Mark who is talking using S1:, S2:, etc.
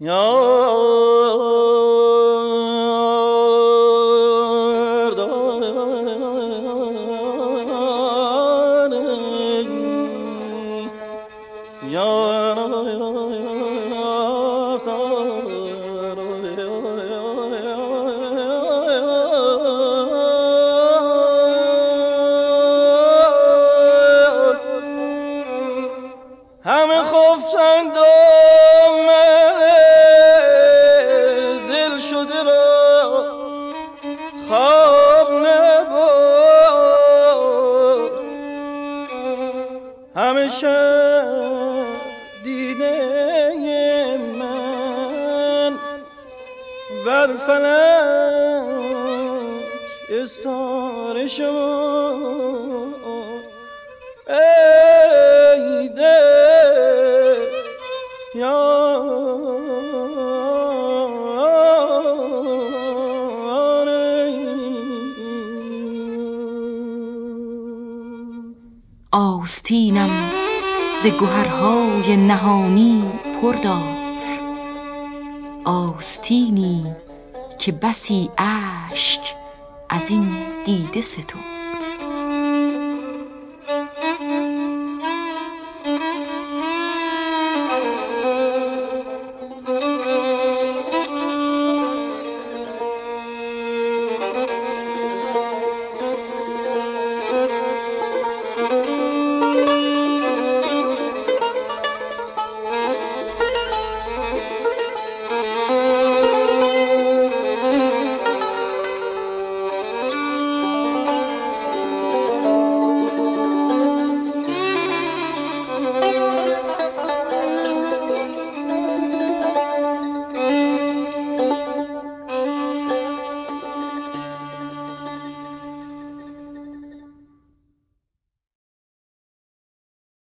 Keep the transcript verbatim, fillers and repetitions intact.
S1: همه خفتند و دل شده را خواب نبود، همه شب دیده من بر فلک استاره شد. ای دل
S2: آستینم ز گوهرهای نهانی پر دار، آستینی که بسی اشک از این دیده ستون.